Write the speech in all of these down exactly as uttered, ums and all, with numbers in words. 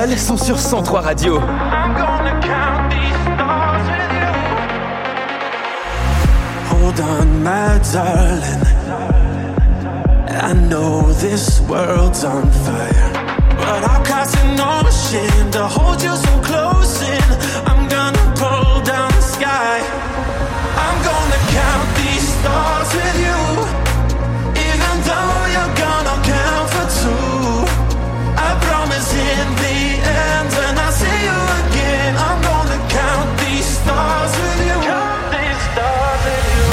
étoiles sont sur cent trois Radio. Hold on, my darling. I know this world's on fire, but I'll cross an ocean to hold you so close in. I'm gonna pull down the sky. I'm gonna count these stars with you, even though you're gonna count for two. I promise in the end, when I see you again, I'm gonna count these stars with you. Count these stars with you.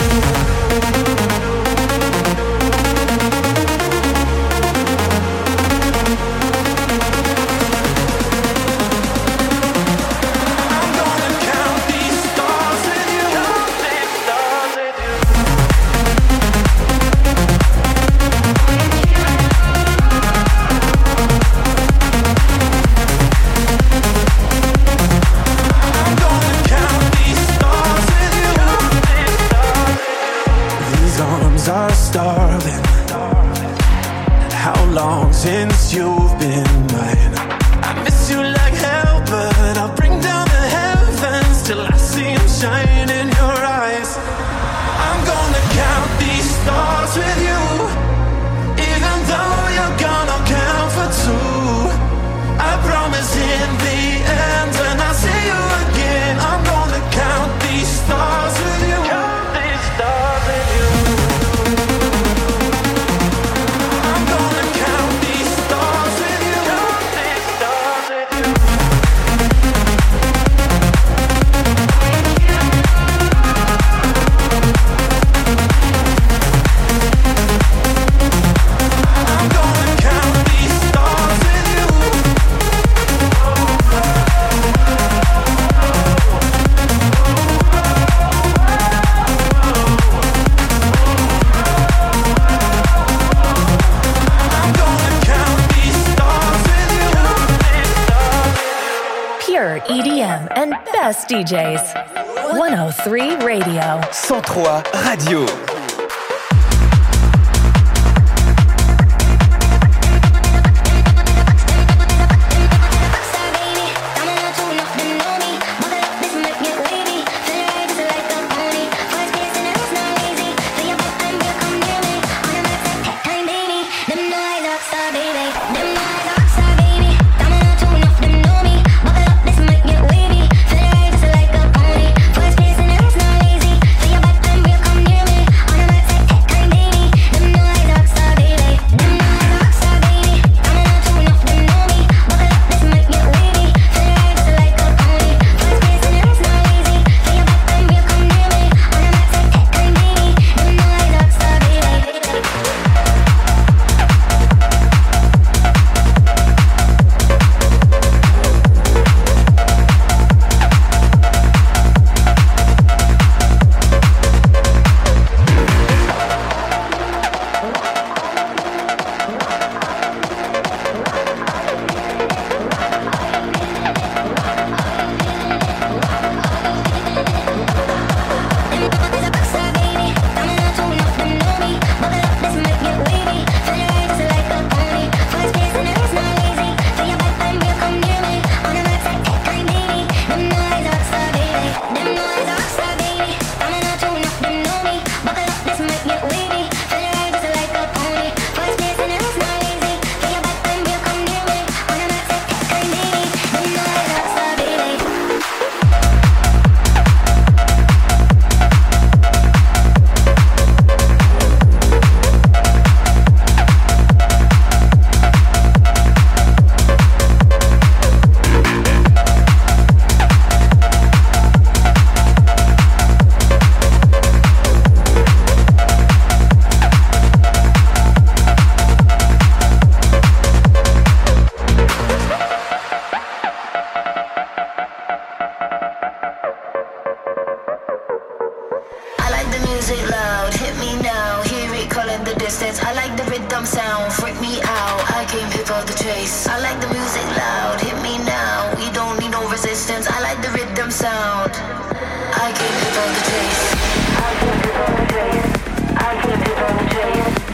Are starving. How long since you've been mine? I miss you like hell, but I'll bring down the heavens till I see them shine in your eyes. I'm gonna count these stars with you, even though you're gonna count for two. I promise in the end, when I see you again, I'm gonna count these stars with you. Count these stars with you. E D M and best D Js. one oh three Radio. cent trois Radio.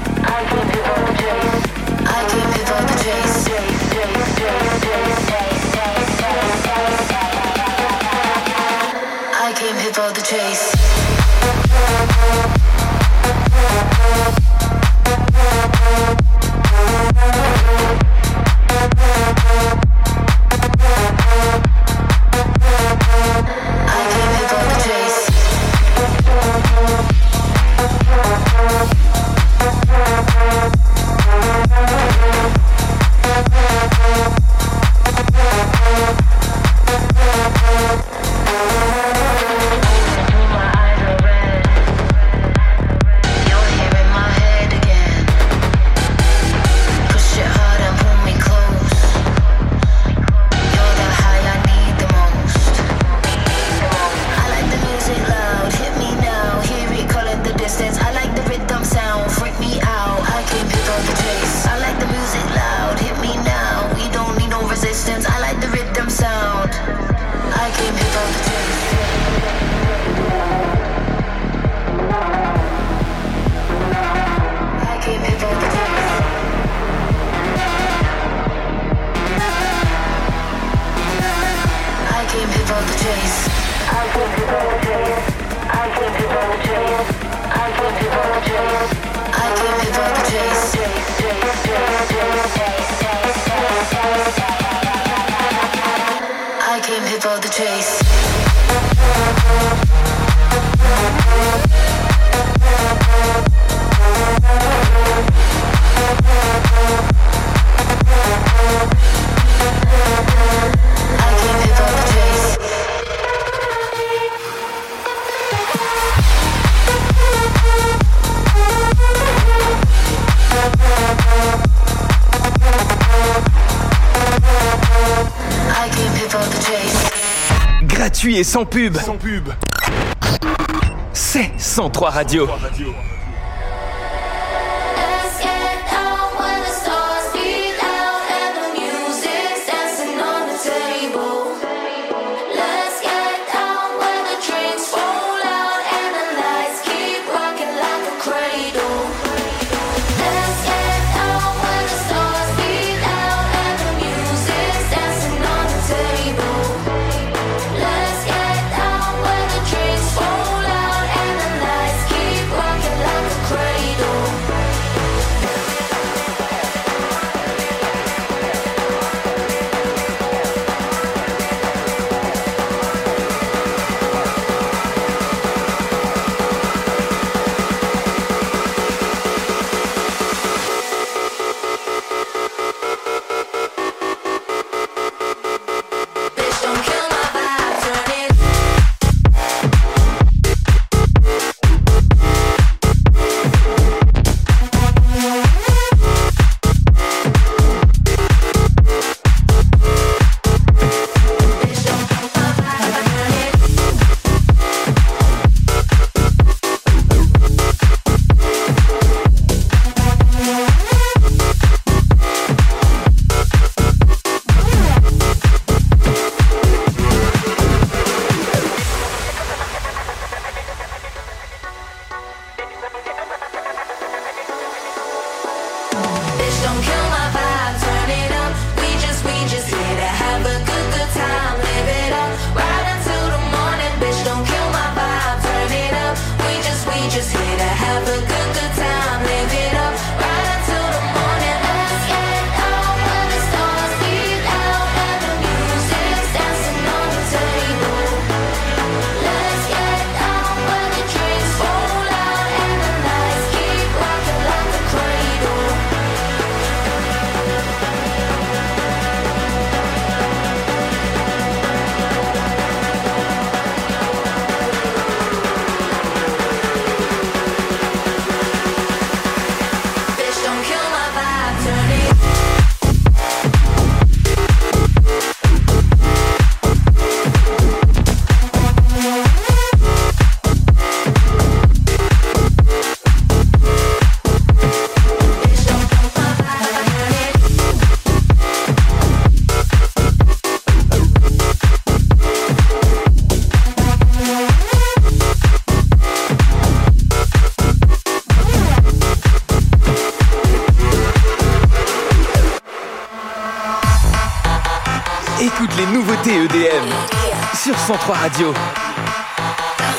I keep it on the chase, chase, chase, chase, chase, chase. people the chase. Gratuit et sans pub. Sans pub. C'est cent trois Radio. Écoute les nouveautés E D M sur cent trois Radio.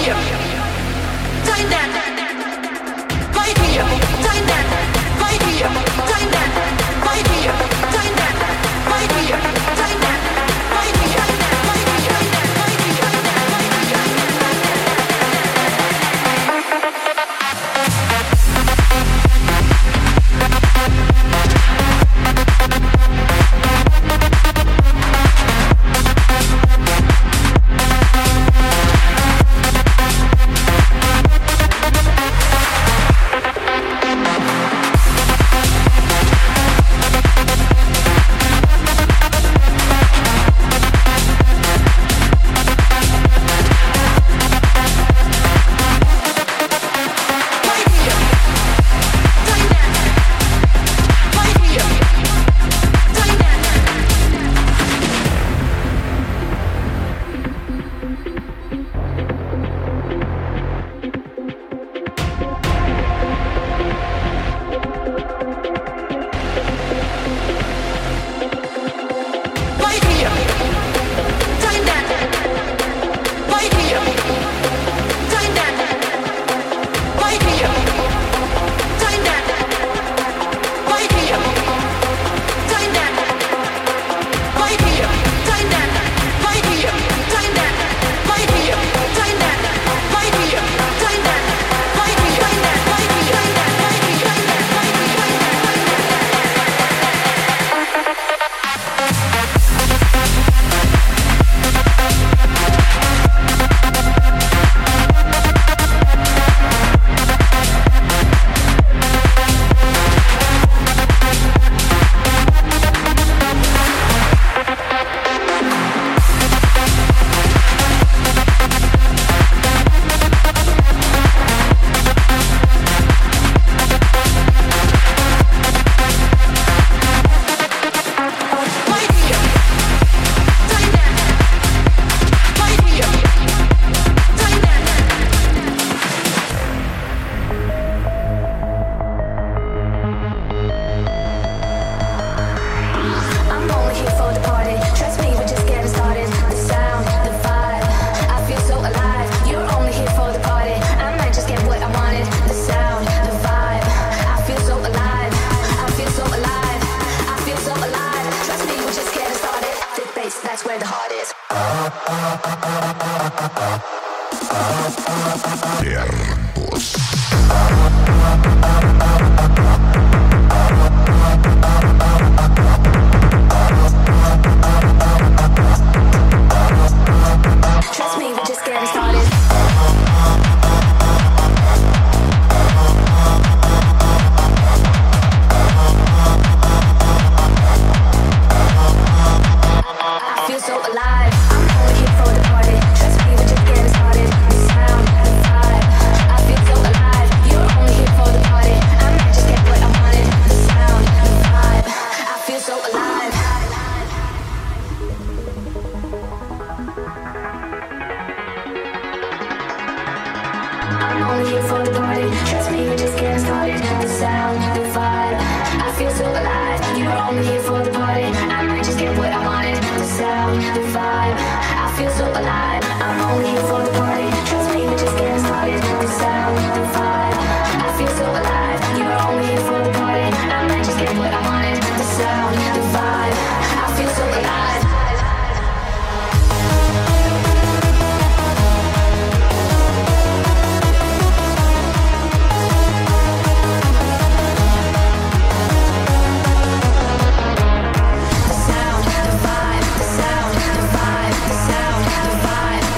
The vibe, the sound, the vibe, the sound, the vibe.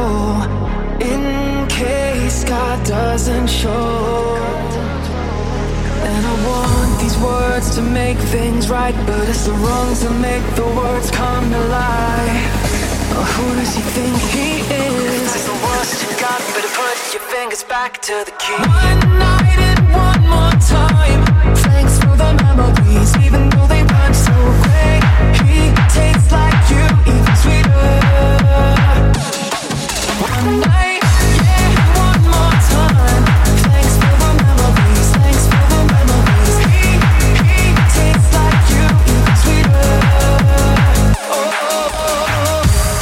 in case God doesn't show. And I want these words to make things right, but it's the wrongs that make the words come to life. Oh, who does he think he is? That's the worst you got, better put your fingers back to the key. One night and one more time. Thanks for the memories, even though they weren't so great. He tastes like you, even sweeter. One night, yeah, one more time. Thanks for the memories, thanks for the memories. He, he tastes like you, even sweeter. Oh, oh, oh.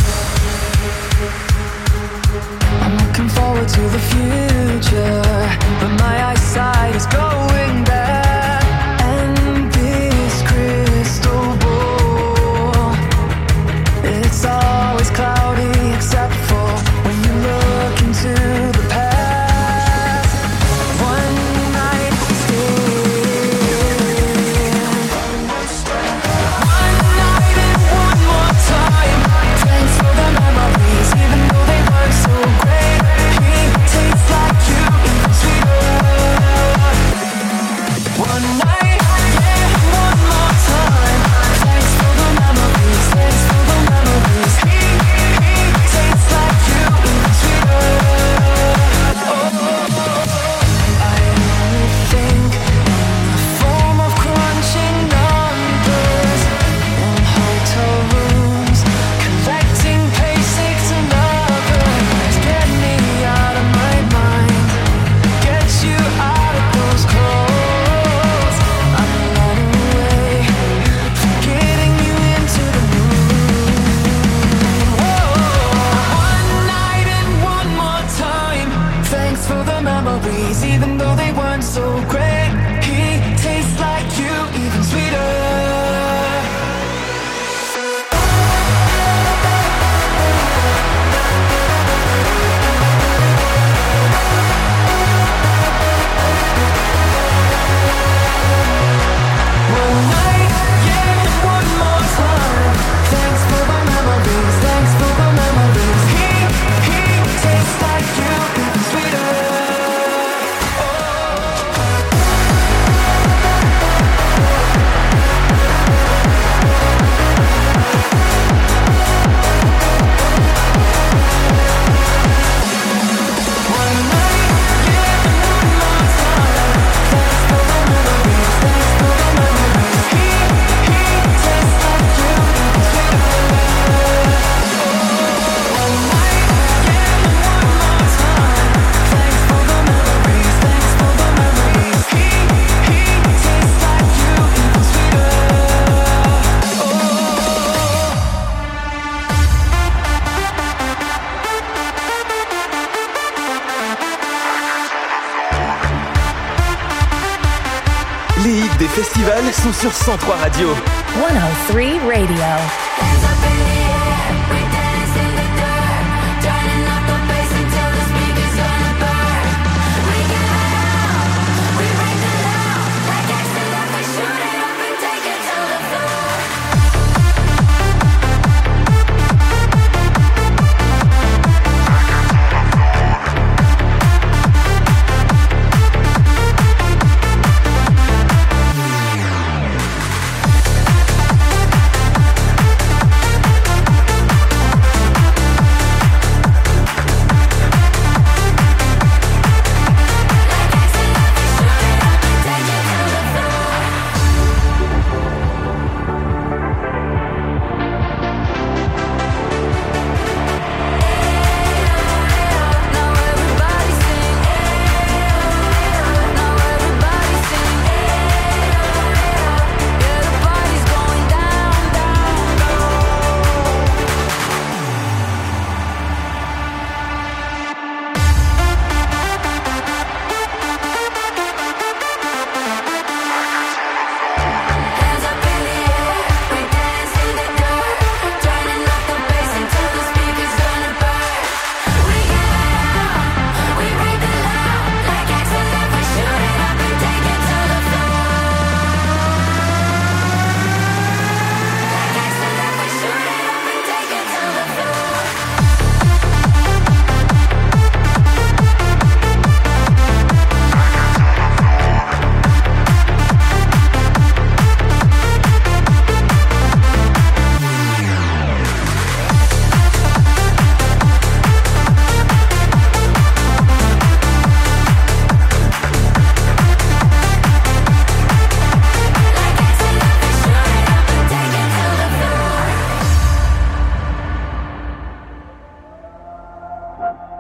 I'm looking forward to the future, but my eyesight is going back. And this crystal ball, it's always cloudy except for when you look into the past. One night stand, one night and one more time. Thanks for the memories, even though they weren't so great. He tastes like you, even sweeter. One night, yeah, one more time. Thanks for the memories, thanks for the memories. He, he tastes like you, even sweeter. Oh, I only think in the form of crunching numbers in hotel rooms, collecting paychecks and others. Get me out of my mind, get you out of those clothes. I'm running away, getting you into the mood. Whoa. One night and one more time. Thanks for the memories, even though they weren't so great. He tastes like you, even sweeter. One night, yeah, one more time. Thanks for the memories, thanks for the memories. He, he tastes like you, even sweeter. One night, yeah, one more time. Thanks for the memories, thanks for the memories. He, he tastes like you, even sweeter. One night, yeah, one more time. Thanks for the memories, thanks for the memories. He, he tastes like you, even sweeter. Les hits des festivals sont sur cent trois Radio. one oh three Radio. Hands up in the air, we dance in the dirt, turning up the bass until the speakers gonna burn. We get out, we break the law, like gangsta love, we shoot it up and take it to the floor.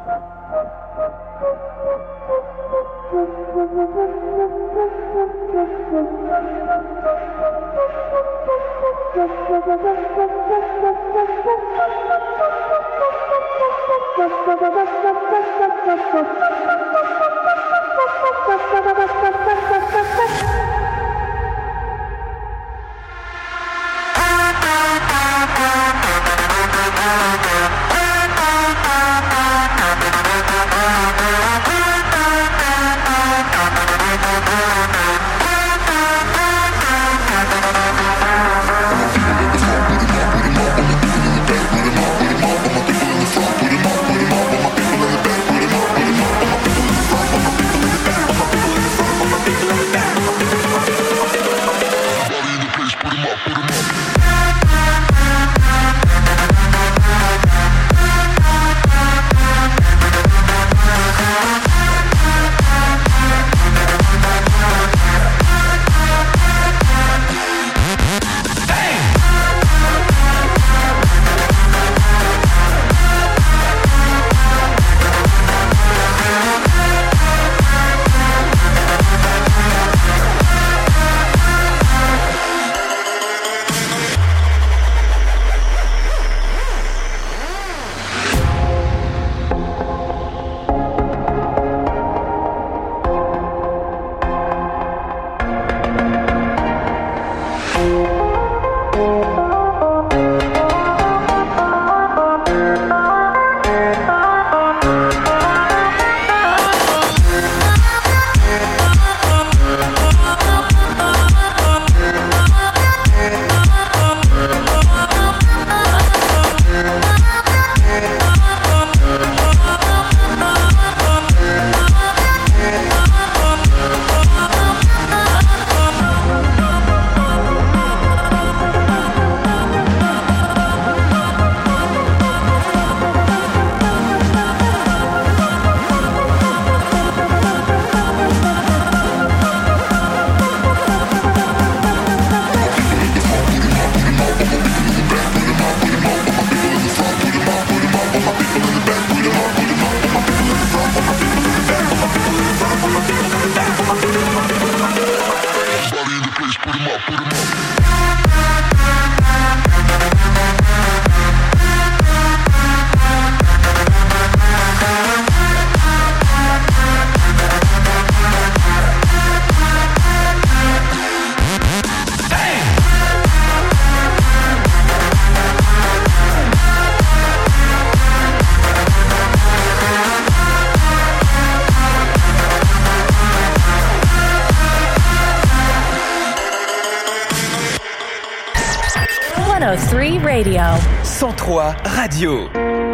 one oh three Radio. cent trois Radio.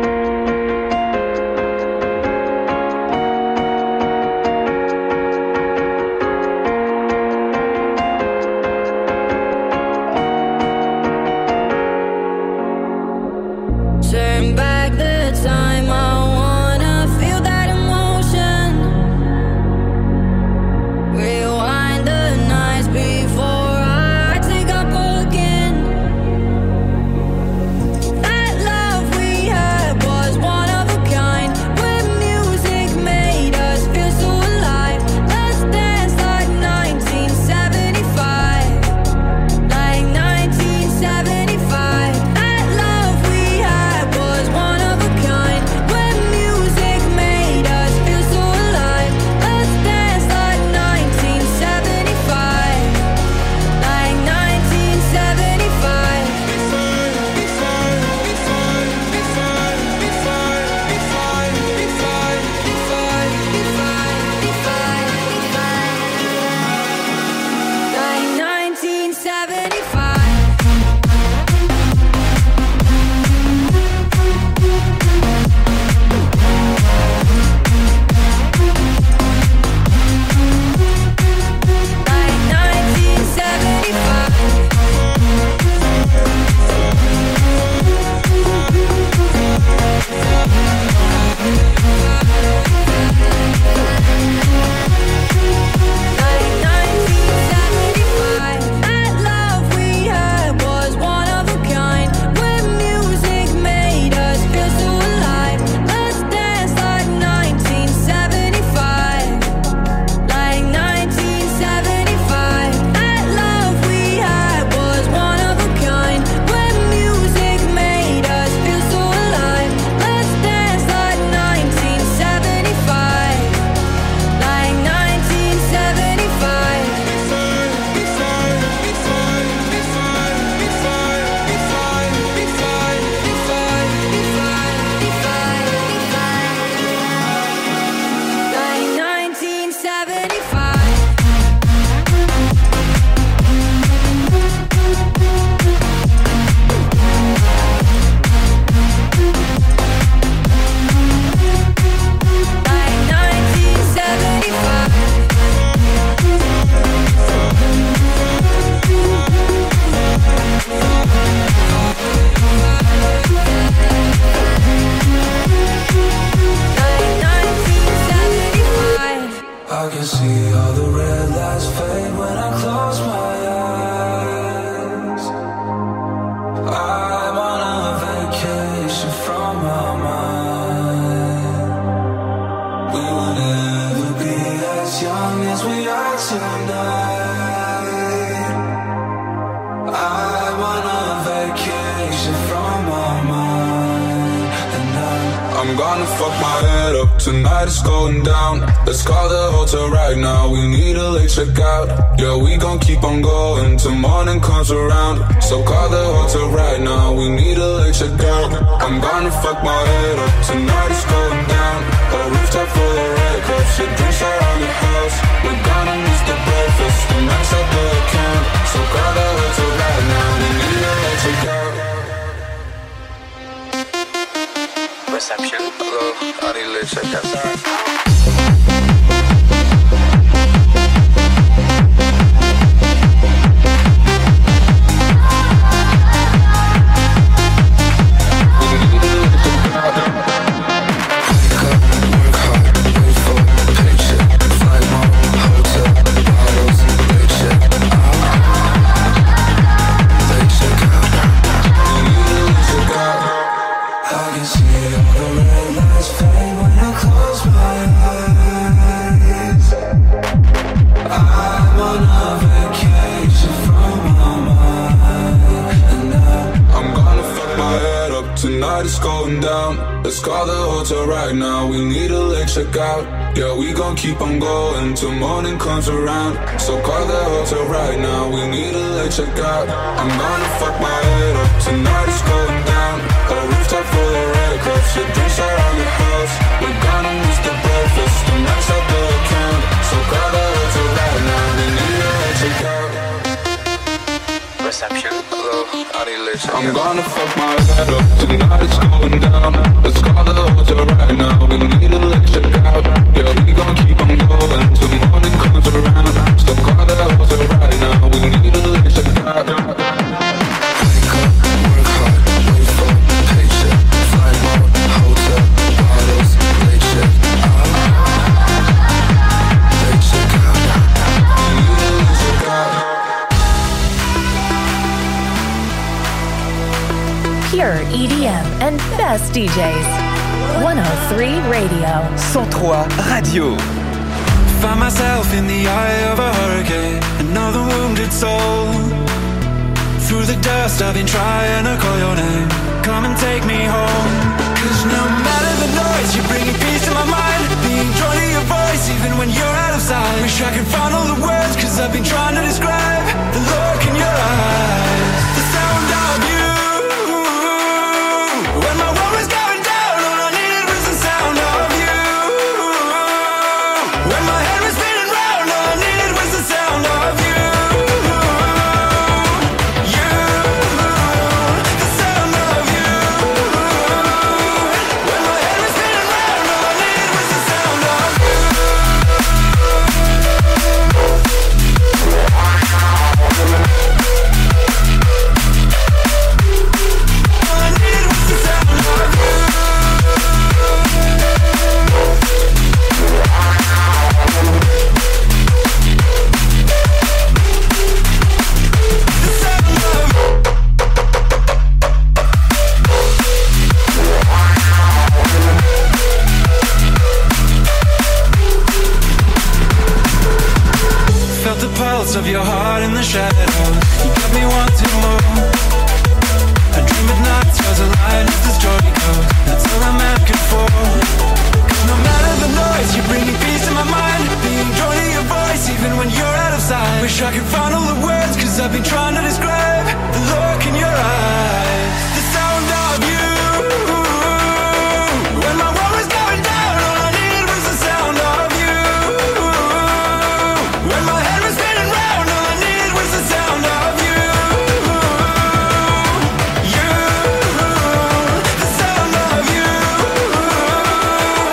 Turn back the time, I wanna feel that emotion. Rewind the nights before I take up again. That love we had. tonight. I'm on a vacation from my mind, and I'm, I'm gonna fuck my head up tonight. It's going down. Let's call the hotel right now. We need a late checkout. Yeah, we gon' keep on going till morning comes around. So call the hotel right now. We need a late checkout. I'm gonna fuck my head up tonight. It's going down. A rooftop full of red cups. Your drinks are on the house. We're gonna miss the breakfast. The max up the account. So call the hotel right now. We need a late checkout. Reception. Hello, I need a late checkout. Sorry. It's going down. Let's call the hotel right now. We need a late checkout. Yeah, we gon' keep on going till morning comes around. So call the hotel right now. We need a late checkout. I'm gonna fuck my head up tonight. It's going down. A rooftop full of red cups. Your drinks are on the house. We're gonna miss the breakfast. The max up the account. So call the hotel right now. We need a late checkout. Reception. Hello, I need a late checkout. I'm gonna fuck my head up tonight. It's going down. Let's call the hotel right now. We need a late checkout. Yeah, we gon' keep on going till morning comes around. So call the hotel right now. We need a late checkout. Wake up, work hard, wait for paycheck. Fly mode, hotel, bottles, late check out. Late check out. We need a late checkout. Pure E D M and best D Js. one oh three Radio. cent trois Radio. Find myself in the eye of a hurricane, another wounded soul. Through the dust I've been trying to call your name. Come and take me home. Cause no matter the noise, you're bringing peace to my mind. Being drawn to your voice even when you're out of sight. Wish I could find all the words, cause I've been trying to describe the look in your eyes, the sound of you. When my world was going down, all I needed was the sound of you. When my head was spinning round, all I needed was the sound of you. You, the sound of you. When my head was spinning round, all I needed was the sound of you. All I needed was the sound of you. The sound of Felt the pulse of your heart in the shadows. You got me wanting more. I dream at night, stars align as the story goes. That's all I'm asking for. Cause no matter the noise, you're bringing peace to my mind. Being drawn to your voice even when you're out of sight. Wish I could find all the words, cause I've been trying to describe the look in your eyes, the sound of you. When my world was going down, all I needed was the sound of you. When my head was spinning round, all I needed was the sound of you. You, the sound of you.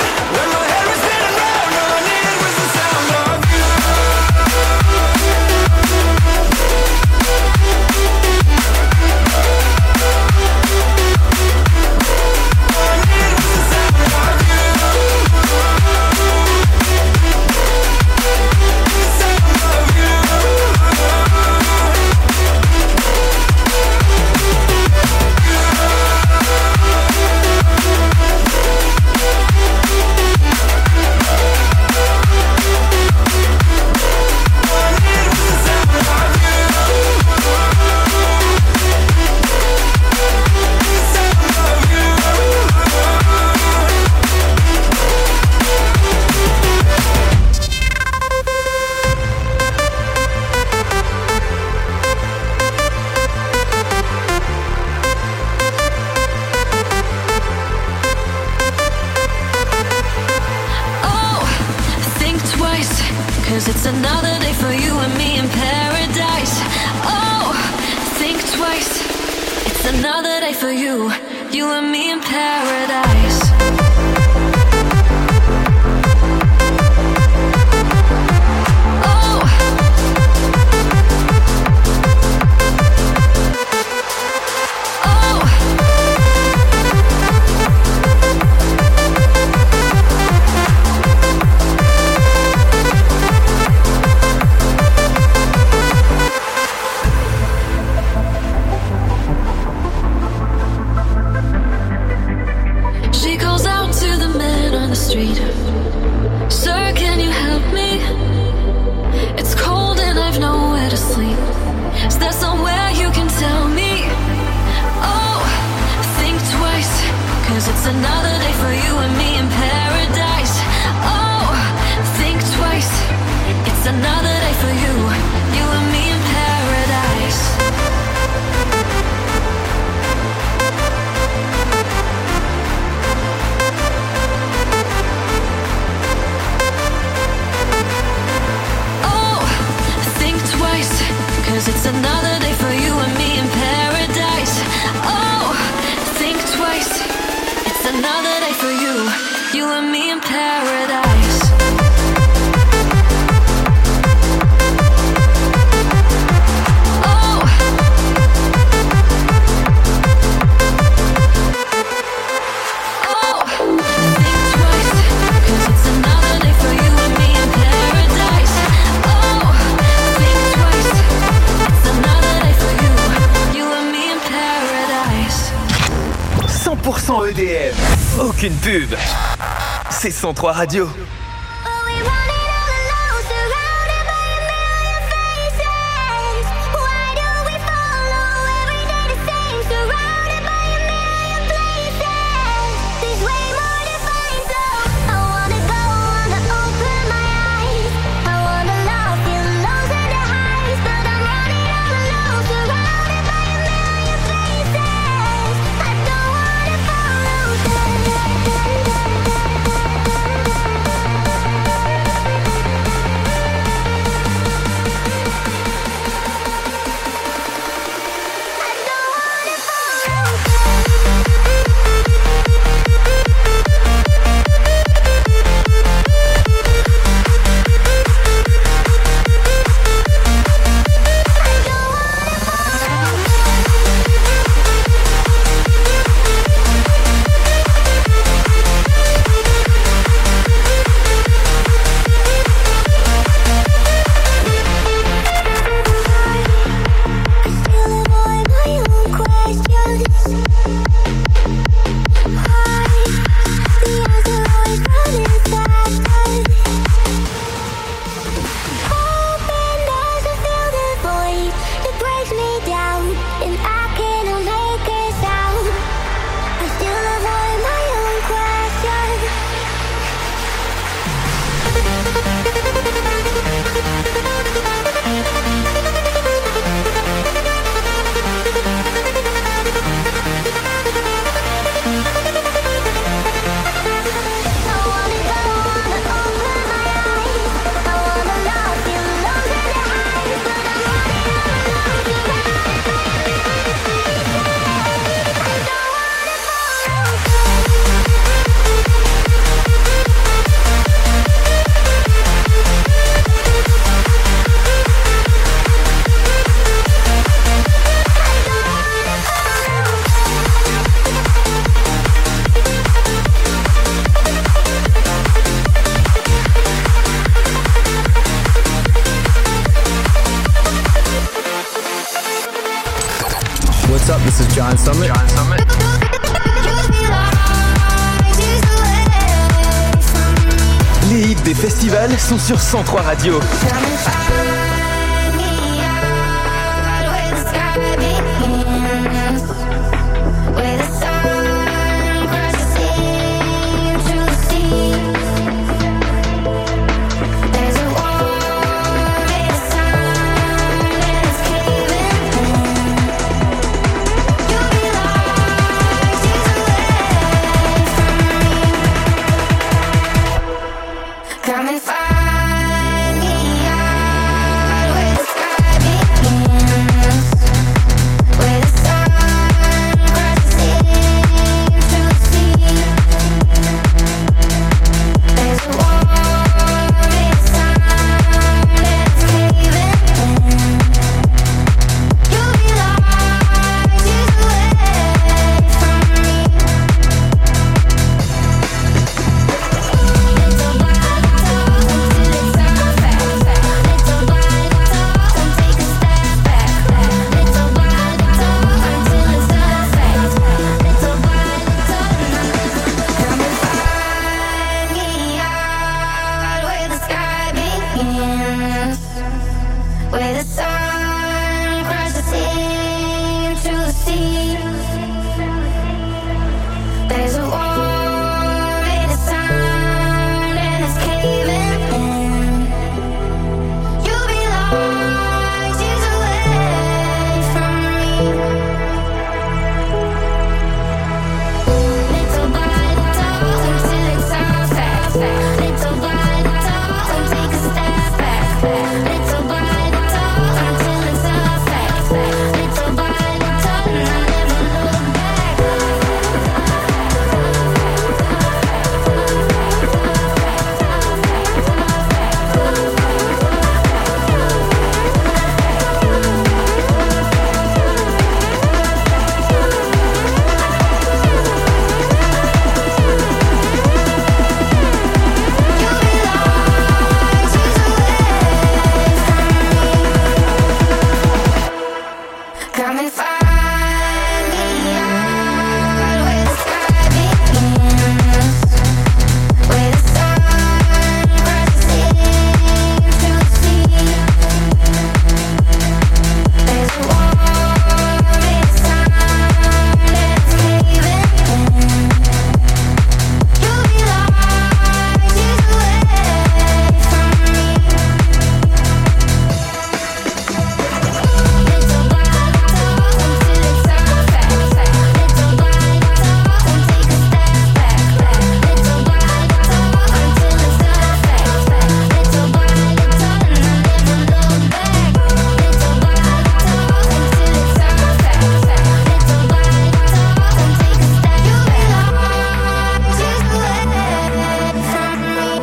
'cause it's another day for you and me in paradise. Oh, think twice. It's another day for you, you and me in paradise. Street. Sir, can you help me? It's cold and I've nowhere to sleep. Is there somewhere you can tell me? Oh, think twice, 'cause it's another day for you and me in paradise. Oh, think twice. It's another day for you, you and me in paradise. Cause it's another day for you and me in paradise. Oh, think twice. It's another day for you, you and me in paradise. Oh, oh, think twice. Cause it's another day for you and me in paradise. Oh, think twice. cent pour cent E D M, aucune pub. C'est cent trois Radio. What's up? This is John Summit. John Summit. Les hits des festivals sont sur cent trois Radio. Come and find me. where the sun crashes into the sea. There's a war in the sound and it's caving in. You'll be light years away from me. Little by little until it's all fact. Little by little and take a step back. Little by little until it's all fact. Little by little and I'll never look back. Come and find me out where the sky begins, where the sun crashes into the sea. There's a war in the sound and it's caving in. You'll be light years away from me. Little by little until it's all fact. Little by little and take a step back. Little by little until it's all fact. Little by little and I'll never look back. Little by little until it's all fact. Little by little and take a step back. You'll be light years away from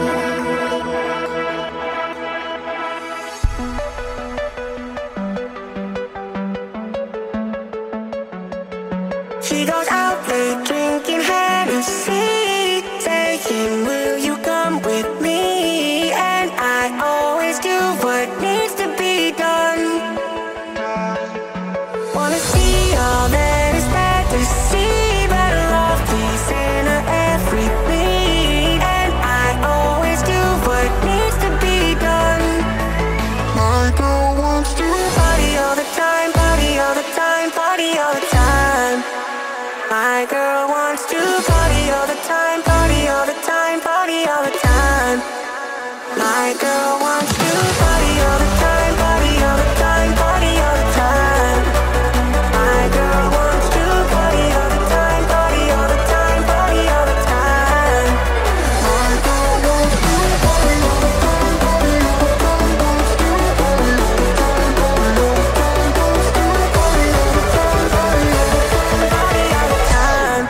me. She goes out late drinking Hennessy, saying, will you come with me? And I always do what needs to be done. Wanna see all that is bad to see, better off pleasing her every need. And I always do what needs to be done. My girl wants to party all the time, party all the time, party all the time. My girl wants to party all the time, party all the time, party all the time. My girl wants to party all the time, party all the time, party all the time. My girl wants to party all the time, party all the time, party all the time. My girl wants to party all the time, party all the time, wants to party all the time, party all the time, wants to party all the time, party all the time, party all the time.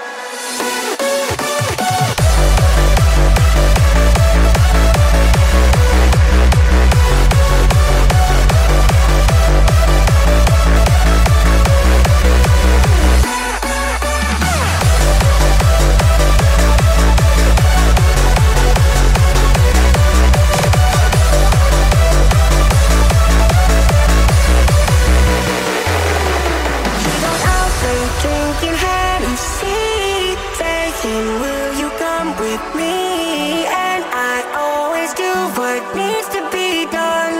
She goes out late drinking Hennessy, saying, will you come with me? And I always do what needs to be done.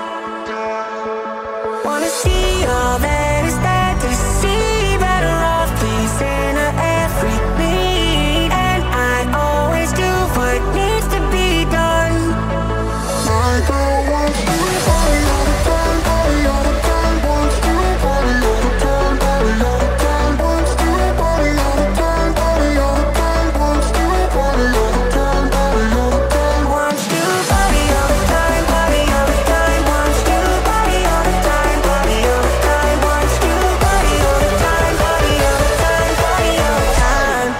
Wanna see all that is bad to see, better off pleasing her every need. And I always do what needs to be done. My girl wants to party all the time, party all the time, wants to party all the time, party all the time, wants to party all the time, party all the time, wants to party all the time, party all the time, wants to party all the time, party all the time, wants to party all the time, party all the time, wants to party all the time, party all the time, party all the time.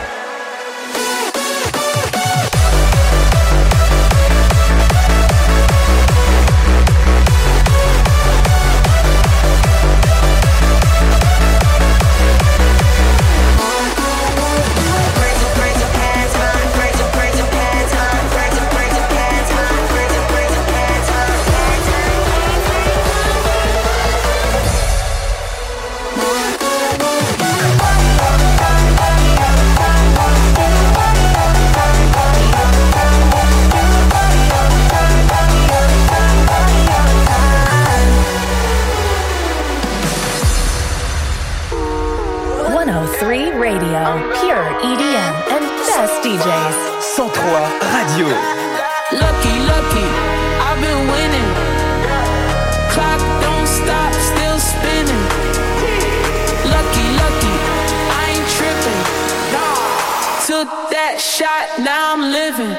trois Radio. Lucky, lucky, I've been winning. Clock don't stop, still spinning. Lucky, lucky, I ain't tripping. Took that shot, now I'm living.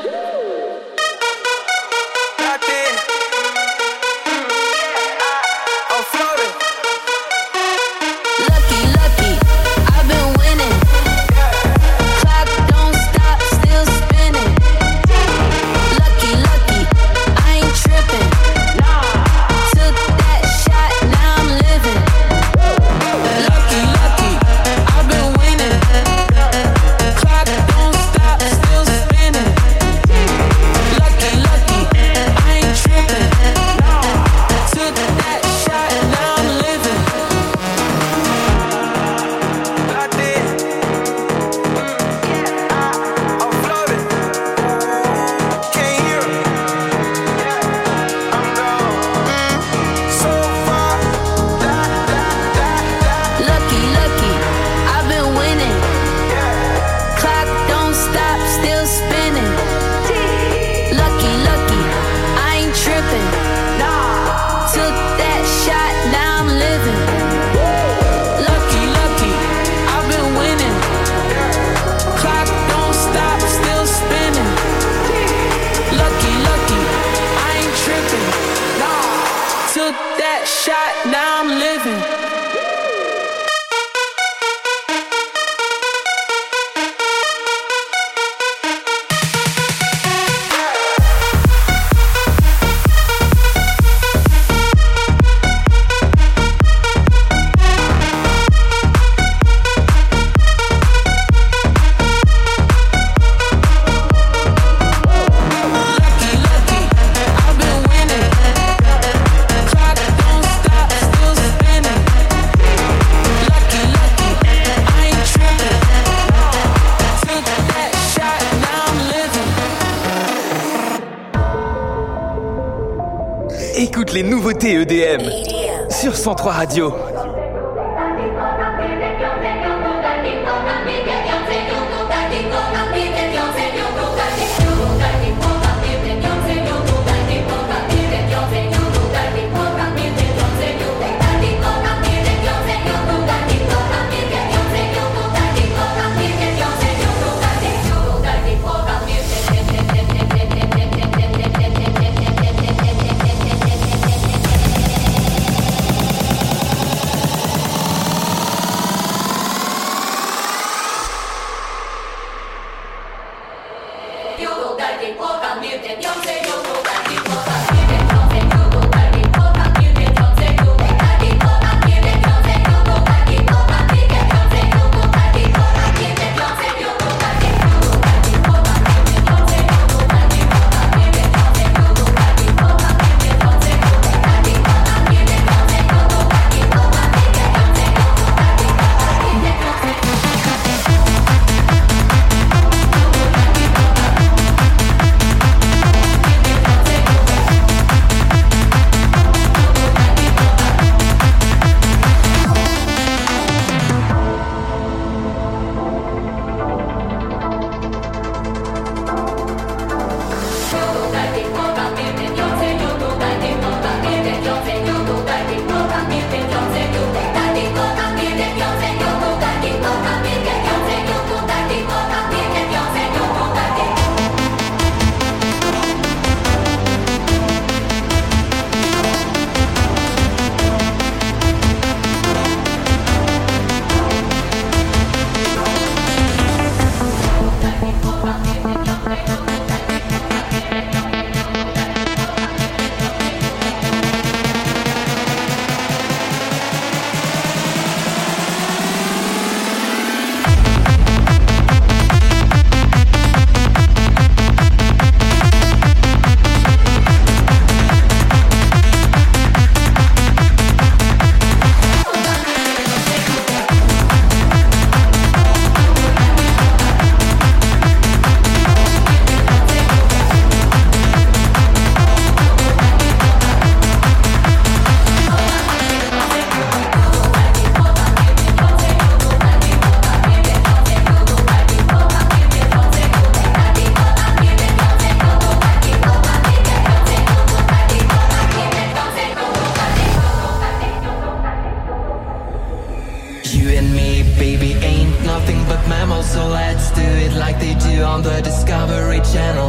Écoute les nouveautés E D M sur cent trois Radio. Lucky,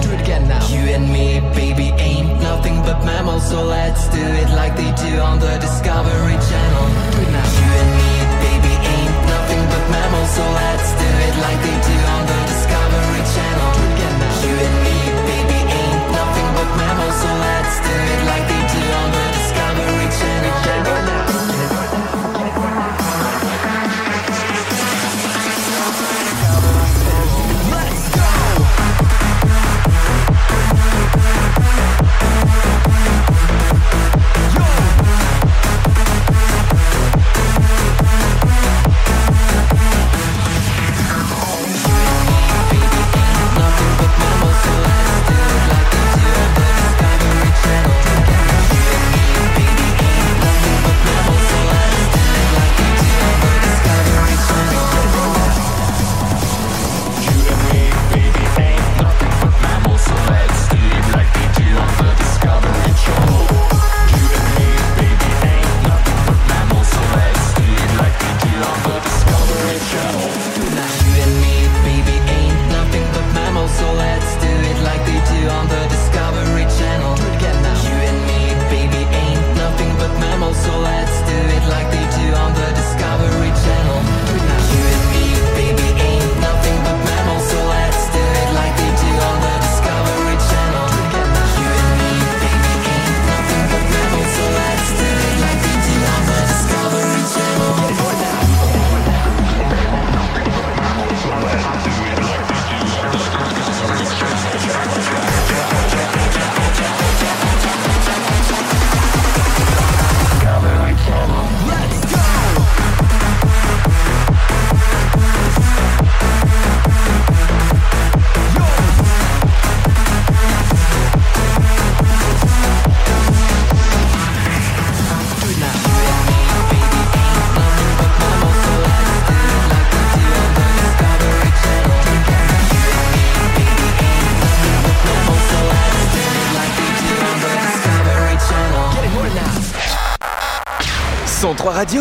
Do it again now. You and me, baby, ain't nothing but mammals, so let's do it like they do on the Discovery Channel. Do it now. You and me, baby, ain't nothing but mammals, so let's do it like they do on the Discovery Channel. Do it again now. You and me, baby, ain't nothing but mammals, so let's do it like they do on the Discovery Channel. Let's go! cent trois Radio,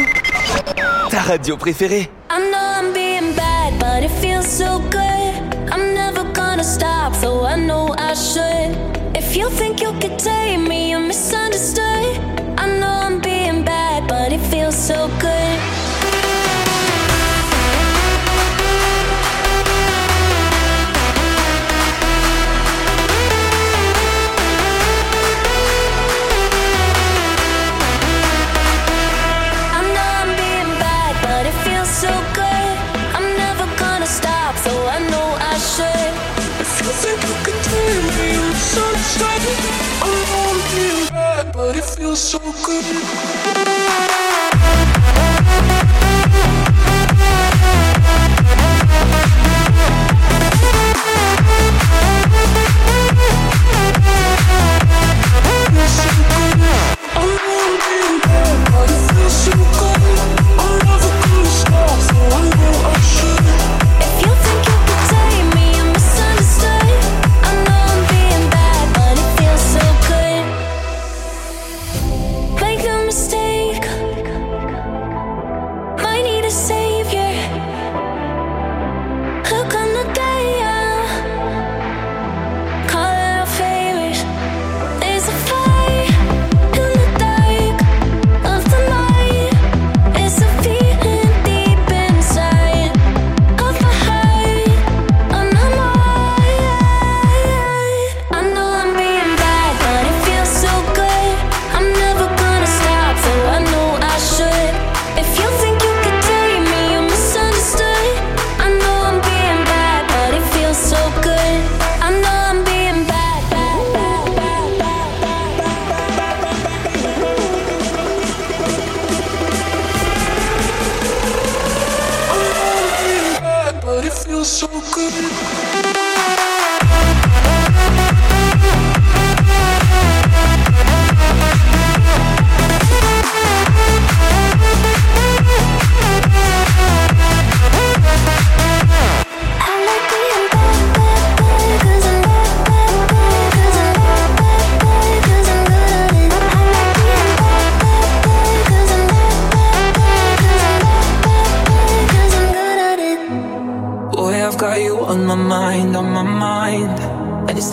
ta radio préférée. I know I'm being bad, but it feels so good. I'm never gonna stop, so I know I should. If you think you could tame me, you're misunderstood. I know I'm being bad, but it feels so good. So good, I'm never gonna stop, so I know I should. If you think you can tame me, you're misunderstood. I know I'm being bad, but it feels so good. Make no mistake,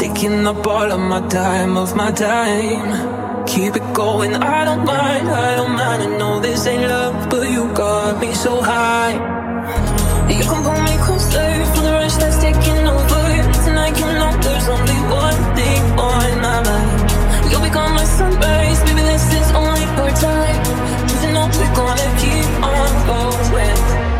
taking up all of my time, of my time. Keep it going, I don't mind, I don't mind. I know this ain't love, but you got me so high. You can pull me closer for the rush that's taking over. Tonight you know there's only one thing on my mind. You'll become my sunrise, baby, this is only your time. You know we're gonna keep on going.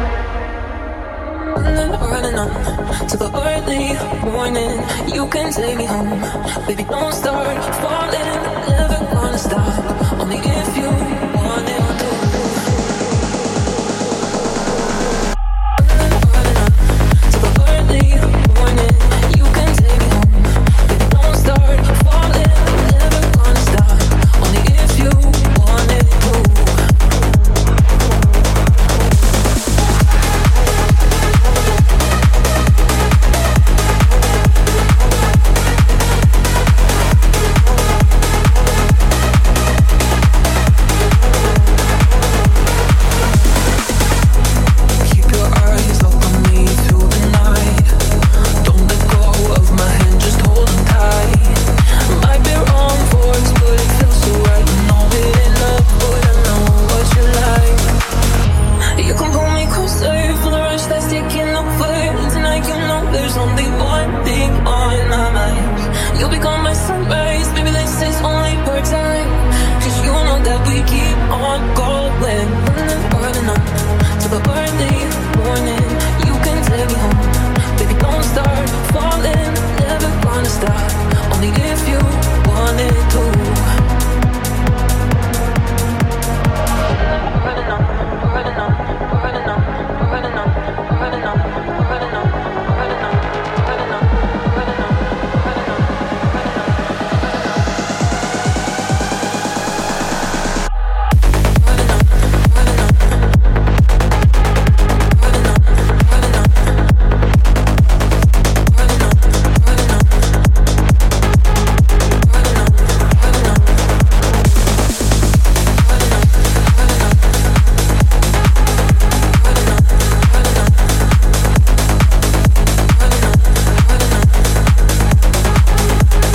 Running on to the early morning. You can take me home, baby, don't start falling. Never gonna stop, only if you